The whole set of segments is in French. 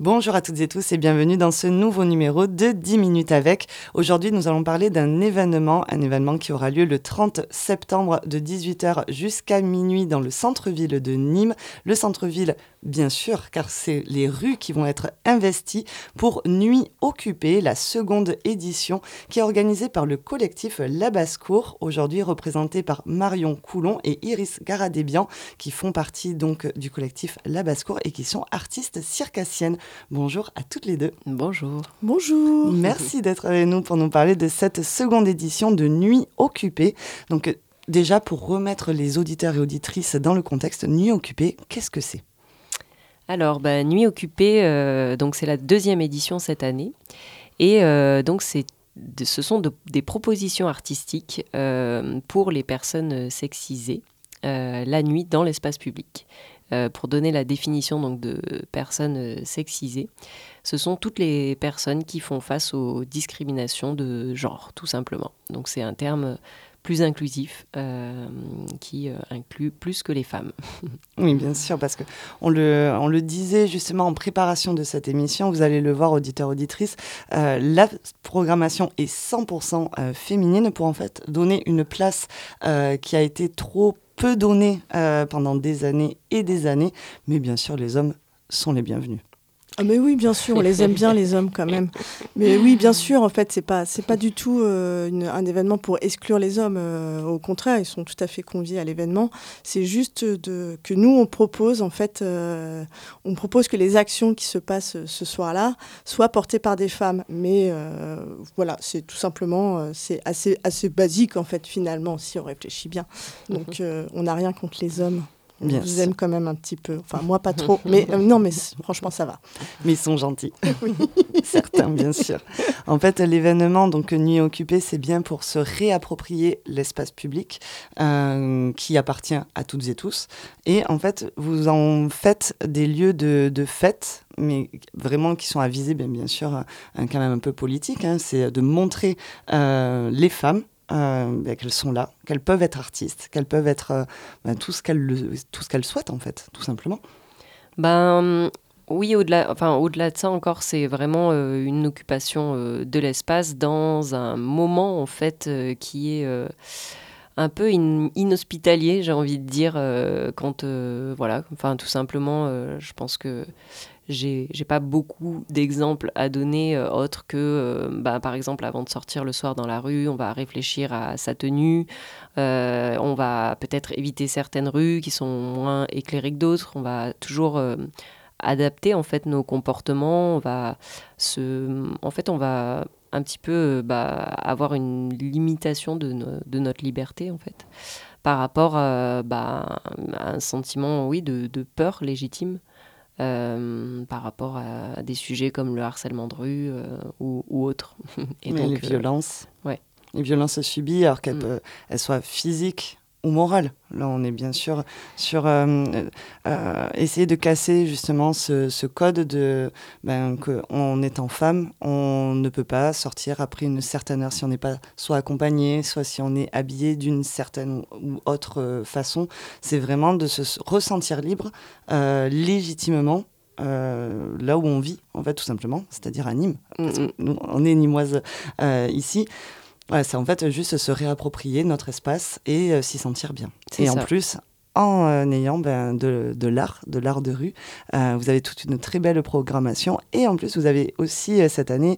Bonjour à toutes et tous et bienvenue dans ce nouveau numéro de 10 minutes avec. Aujourd'hui, nous allons parler d'un événement qui aura lieu le 30 septembre de 18h jusqu'à minuit dans le centre-ville de Nîmes. Le centre-ville, bien sûr, car c'est les rues qui vont être investies pour Nuit occupée, la seconde édition qui est organisée par le collectif La Basse-Cour, aujourd'hui représenté par Marion Coulon et Iris Garadébian, qui font partie donc du collectif La Basse-Cour et qui sont artistes circassiennes. Bonjour à toutes les deux. Bonjour. Bonjour. Merci d'être avec nous pour nous parler de cette seconde édition de Nuit occupée. Donc déjà, pour remettre les auditeurs et auditrices dans le contexte, Nuit occupée, qu'est-ce que c'est ? Alors, Nuit occupée, donc c'est la deuxième édition cette année. Et donc, ce sont des propositions artistiques pour les personnes sexisées la nuit dans l'espace public. Pour donner la définition donc, de personnes sexisées, ce sont toutes les personnes qui font face aux discriminations de genre, tout simplement. Donc c'est un terme plus inclusif qui inclut plus que les femmes. Oui, bien sûr, parce qu'on le disait justement en préparation de cette émission, vous allez le voir, auditeurs, auditrices, la programmation est 100% féminine pour en fait donner une place qui a été trop peu donnée pendant des années et des années, mais bien sûr, les hommes sont les bienvenus. Ah mais oui, bien sûr, on les aime bien les hommes quand même. Mais oui, bien sûr, en fait, c'est pas du tout un événement pour exclure les hommes. Au contraire, ils sont tout à fait conviés à l'événement. C'est juste que nous, on propose en fait, on propose que les actions qui se passent ce soir-là soient portées par des femmes. Mais voilà, c'est tout simplement, c'est assez basique en fait finalement, si on réfléchit bien. Donc, on n'a rien contre les hommes. On vous aime quand même un petit peu. Enfin, moi, pas trop. Mais non, mais franchement, ça va. Mais ils sont gentils. Oui. Certains, bien sûr. En fait, l'événement, donc Nuit occupée, c'est bien pour se réapproprier l'espace public qui appartient à toutes et tous. Et en fait, vous en faites des lieux de fête, mais vraiment qui sont à viser, bien sûr, quand même un peu politique. C'est de montrer les femmes qu'elles sont là, qu'elles peuvent être artistes, qu'elles peuvent être tout ce qu'elles souhaitent en fait, tout simplement. Oui, au-delà de ça encore, c'est vraiment une occupation de l'espace dans un moment en fait qui est un peu inhospitalier, j'ai envie de dire, tout simplement, je pense que j'ai pas beaucoup d'exemples à donner autres que, par exemple, avant de sortir le soir dans la rue, on va réfléchir à sa tenue, on va peut-être éviter certaines rues qui sont moins éclairées que d'autres, on va toujours adapter en fait nos comportements, on va un petit peu avoir une limitation de notre liberté en fait, par rapport à un sentiment de peur légitime. Par rapport à des sujets comme le harcèlement de rue ou autres. Et donc, les violences. Ouais. Les violences subies, alors qu'elles soient physiques ou morales. Là, on est bien sûr sur essayer de casser justement ce code de qu'en étant femme, on ne peut pas sortir après une certaine heure si on n'est pas soit accompagné, soit si on est habillé d'une certaine ou autre façon. C'est vraiment de se ressentir libre légitimement là où on vit, en fait, tout simplement, c'est-à-dire à Nîmes. Parce que nous, on est nîmoises ici. Ouais, c'est en fait juste se réapproprier notre espace et s'y sentir bien. C'est ça. En plus, en ayant de l'art de rue, vous avez toute une très belle programmation. Et en plus, vous avez aussi cette année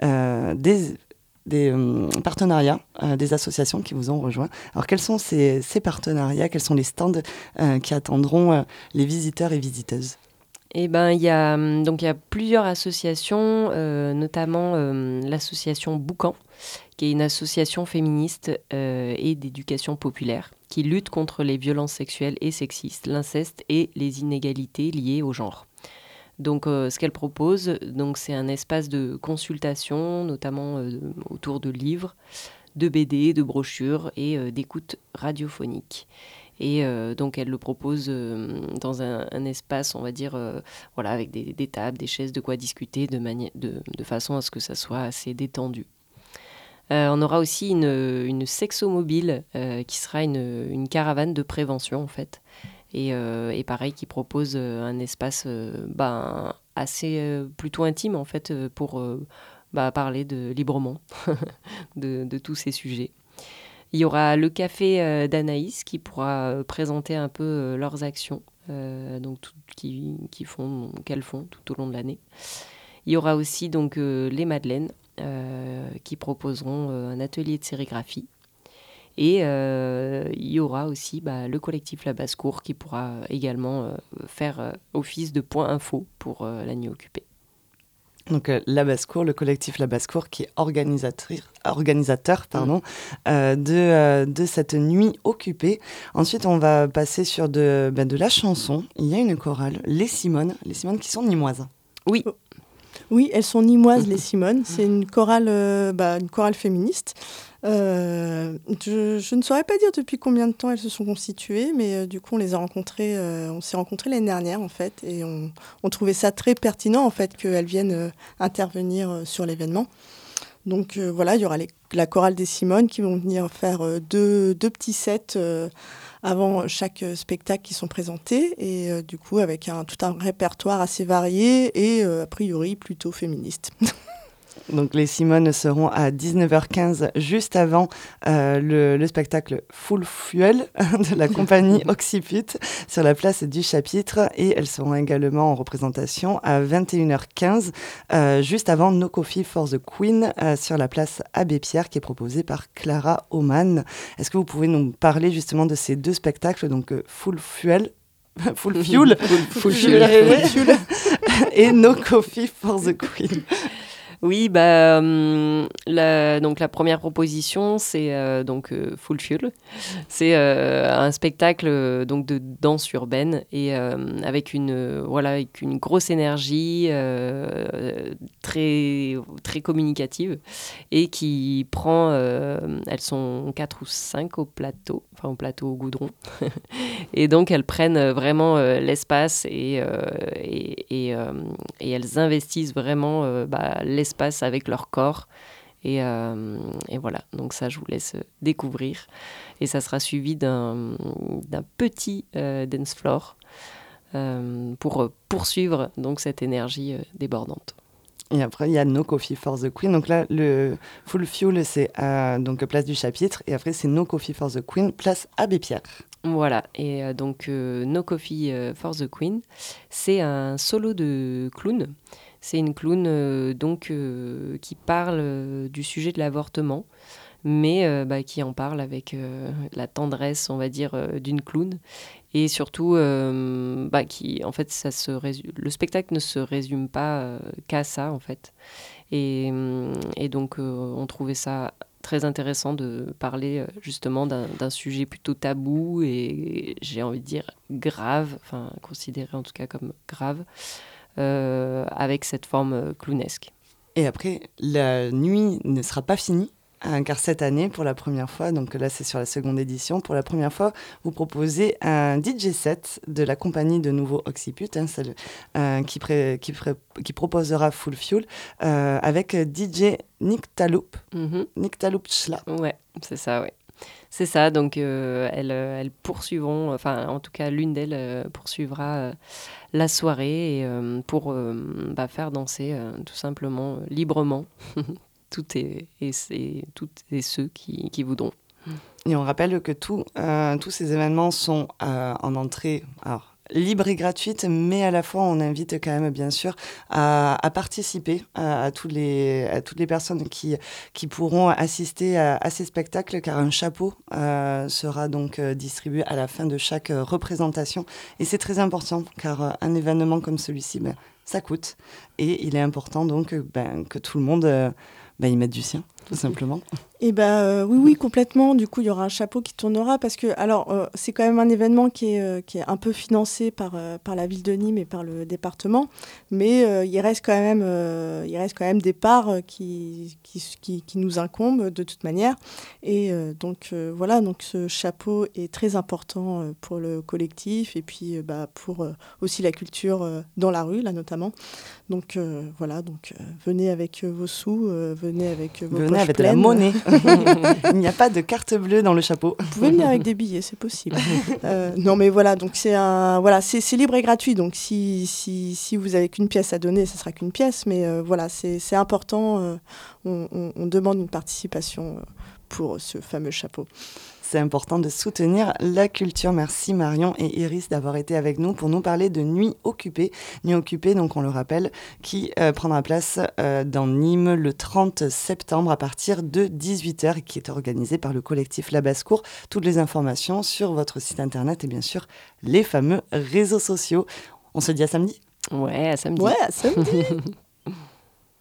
des partenariats, des associations qui vous ont rejoint. Alors, quels sont ces partenariats ? Quels sont les stands qui attendront les visiteurs et visiteuses ? Il y a plusieurs associations, notamment l'association Boucan, qui est une association féministe et d'éducation populaire qui lutte contre les violences sexuelles et sexistes, l'inceste et les inégalités liées au genre. Donc, ce qu'elle propose, c'est un espace de consultation, notamment autour de livres, de BD, de brochures et d'écoute radiophonique. Et donc, elle le propose dans un espace, on va dire, avec des tables, des chaises, de quoi discuter de façon à ce que ça soit assez détendu. On aura aussi une sexomobile qui sera une caravane de prévention, en fait. Et pareil, qui propose un espace assez plutôt intime en fait pour parler librement de tous ces sujets. Il y aura le café d'Anaïs qui pourra présenter un peu leurs actions, donc qu'elles font tout au long de l'année. Il y aura aussi donc les Madeleines qui proposeront un atelier de sérigraphie. Et il y aura aussi le collectif La Basse-Cour qui pourra également faire office de point info pour la nuit occupée. Donc La Basse-Cour, le collectif La Basse-Cour qui est organisateur de cette nuit occupée. Ensuite, on va passer sur de la chanson. Il y a une chorale, les Simones qui sont nîmoises. Oui. Oui, elles sont nîmoises, les Simones. C'est une chorale féministe. Je ne saurais pas dire depuis combien de temps elles se sont constituées, mais du coup, on s'est rencontrées l'année dernière, en fait, et on trouvait ça très pertinent, en fait, qu'elles viennent intervenir sur l'événement. Donc voilà, il y aura la chorale des Simones qui vont venir faire deux petits sets avant chaque spectacle qui sont présentés, et du coup avec tout un répertoire assez varié et a priori plutôt féministe. Donc les Simones seront à 19h15, juste avant le spectacle Full Fuel de la compagnie Occiput sur la place du Chapitre, et elles seront également en représentation à 21h15, juste avant No Coffee for the Queen sur la place Abbé Pierre, qui est proposée par Clara Oman. Est-ce que vous pouvez nous parler justement de ces deux spectacles, donc Full Fuel et No Coffee for the Queen? Oui, donc la première proposition, c'est donc Full Fuel. C'est un spectacle donc de danse urbaine et avec une grosse énergie très très communicative, et qui prend. Elles sont 4 ou 5 au plateau au goudron, et donc elles prennent vraiment l'espace et elles investissent vraiment l'espace avec leur corps, et voilà, donc ça je vous laisse découvrir, et ça sera suivi d'un petit dance floor pour poursuivre donc cette énergie débordante. Et après, il y a No Coffee for the Queen. Donc là, le Full Fuel, c'est donc place du Chapitre. Et après, c'est No Coffee for the Queen, place Abbé Pierre. Voilà. Et donc, No Coffee for the Queen, c'est un solo de clown. C'est une clown qui parle du sujet de l'avortement, mais qui en parle avec la tendresse, on va dire, d'une clown. Et surtout, en fait, le spectacle ne se résume pas qu'à ça, en fait. Et donc, on trouvait ça très intéressant de parler justement d'un sujet plutôt tabou et, j'ai envie de dire, grave, enfin, considéré en tout cas comme grave, avec cette forme clownesque. Et après, la nuit ne sera pas finie. Car cette année, pour la première fois, donc là c'est sur la seconde édition, pour la première fois, vous proposez un DJ set de la compagnie de nouveau Occiput, celle qui proposera Full Fuel, avec DJ Nick Taloup. Nick Taloup Schla. Ouais, c'est ça, ouais. C'est ça, donc elles poursuivront, enfin en tout cas l'une d'elles poursuivra la soirée pour faire danser tout simplement librement toutes et ceux qui voudront. Et on rappelle que tous ces événements sont en entrée libre et gratuite, mais à la fois on invite quand même bien sûr à participer à toutes les personnes qui pourront assister à ces spectacles, car un chapeau sera donc distribué à la fin de chaque représentation, et c'est très important car un événement comme celui-ci, ça coûte, et il est important donc que tout le monde y mette du sien, tout simplement. Et oui, complètement. Du coup, il y aura un chapeau qui tournera parce que, c'est quand même un événement qui est un peu financé par la ville de Nîmes et par le département, mais il reste quand même des parts qui nous incombent de toute manière. Et donc ce chapeau est très important pour le collectif et puis pour aussi la culture dans la rue, là notamment. Donc venez avec vos sous, venez avec vos venez avec de la monnaie. Il n'y a pas de carte bleue dans le chapeau. Vous pouvez venir avec des billets, c'est possible. Non, mais voilà, donc c'est libre et gratuit. Donc si vous avez qu'une pièce à donner, ça sera qu'une pièce. Mais voilà, c'est important. On demande une participation pour ce fameux chapeau. C'est important de soutenir la culture. Merci Marion et Iris d'avoir été avec nous pour nous parler de Nuit Occupée. Nuit Occupée, donc on le rappelle, qui prendra place dans Nîmes le 30 septembre à partir de 18h et qui est organisée par le collectif La Basse-Cour. Toutes les informations sur votre site internet et bien sûr les fameux réseaux sociaux. On se dit à samedi ? Ouais, à samedi. Ouais, à samedi.